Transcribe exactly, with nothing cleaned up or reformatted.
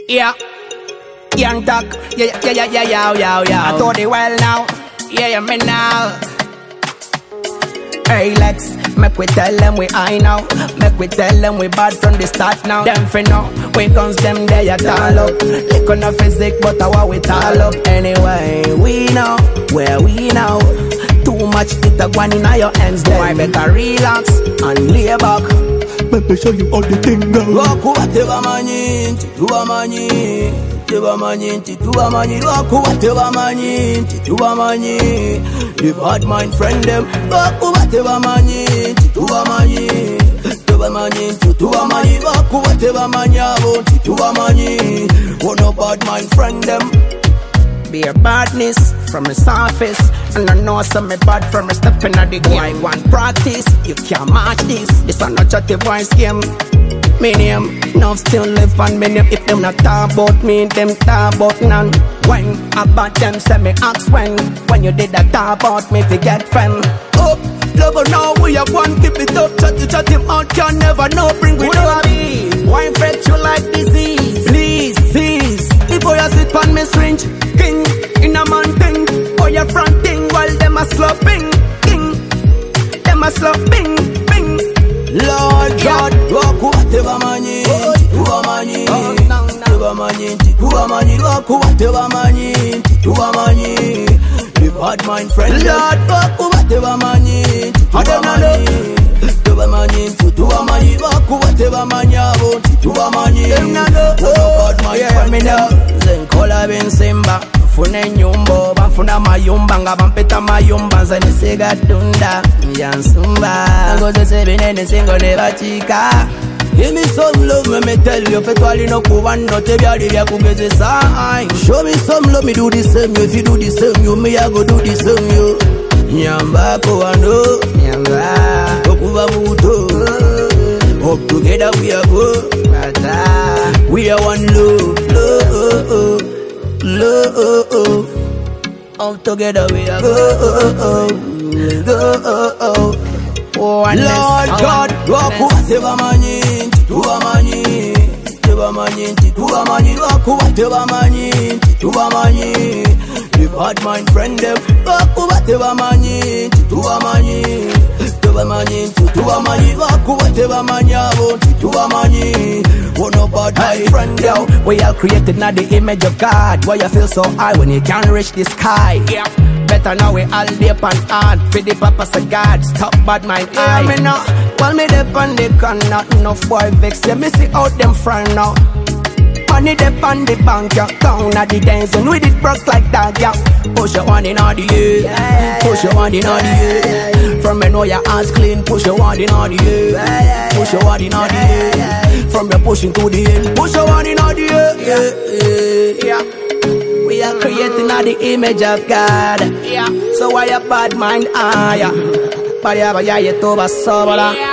Yeah, young duck. Yeah, yeah, yeah, yeah, yeah, yeah, yeah. I told you well now. Yeah, yeah, me now. Hey, Lex, make we tell them we high now. Make we tell them we bad from the start now. Them for now, we guns them there ya tall up. Lick on the physics, but how we tall up. Anyway, we know where we now. Too much it a gone in your hands. Then I better relax and lay back. Let me show you all the thing now. Roku wateba manyi, tuwa manyi. Tuwa manyi, tuwa manyi. Roku wateba manyi, tuwa manyi. The bad mind friend them. Roku wateba manyi, tuwa manyi. Tuwa manyi, tuwa manyi. Roku wateba manyi, tuwa manyi. Oh no bad mind friend them. Be a badness from the surface, and I know some me bad from a step in the game. I want practice, you can't match this. This a not chatty boys game. Me name, now still live on me name. If them not talk about me, them talk about none. When about them say me ask when. When you did that talk about me, fi get friend. Up, lover now we have one, keep it up. Chatty chatty out, can never know. Bring with you. Why infect you like disease? Please, cease. Before you sit on me syringe. King in a man thing, or your front thing, while them a sloping, king, them a sloping, bing. Lord God, walk whatever money, tuwa money, tuwa money, tuwa money, walk whatever money, tuwa money. The bad mind friend, Lord, walk whatever money, tuwa money. Tuwa money, tuwa money, walk whatever money, tuwa money. Oh, bad mind friend, now. Zenkola ben simba fune nyumbo bafuna mayumba nga bampeta mayumba nze nisiga tunda njansumba ngoze sebinene singo ne bachika. Give me some love, let me tell you. If you all no kuba no tebyali bya kugezesa. Show me some love, me do the same. If you do the same, you me I go do the same. You nyamba ko ano nyamba okuba buto. Up together we are good. We are one love, love, love. Up together we are good. Lord God, walk whatever money, tuwa money, tuwa money, tuwa money, walk whatever money, tuwa money. The bad mind friend them, walk whatever money, tuwa money. Tuwa money, tuwa money, walk whatever money, tuwa money. Oh no bad mind friend yo. We are created now the image of God. Why you feel so high when you can't reach the sky? Yeah. Better now we all dip on hard. For the purpose of God, stop bad mind eye. Yeah, me now, while me dip on the con, not enough boy vex. Yeah, me see out them front now. Money dip on the bank, yeah. Down at the dance and with it broke like that, yeah. Push your one in all the air, yeah, push your one in all the air. From me know your ass clean, push your one in all the air, push your one in all the air. From me pushing to the end, push your one in all the air, yeah, yeah. We are creating all the image of God, yeah. So why a bad mind, ah, yeah. Baya baya ye toba sobala.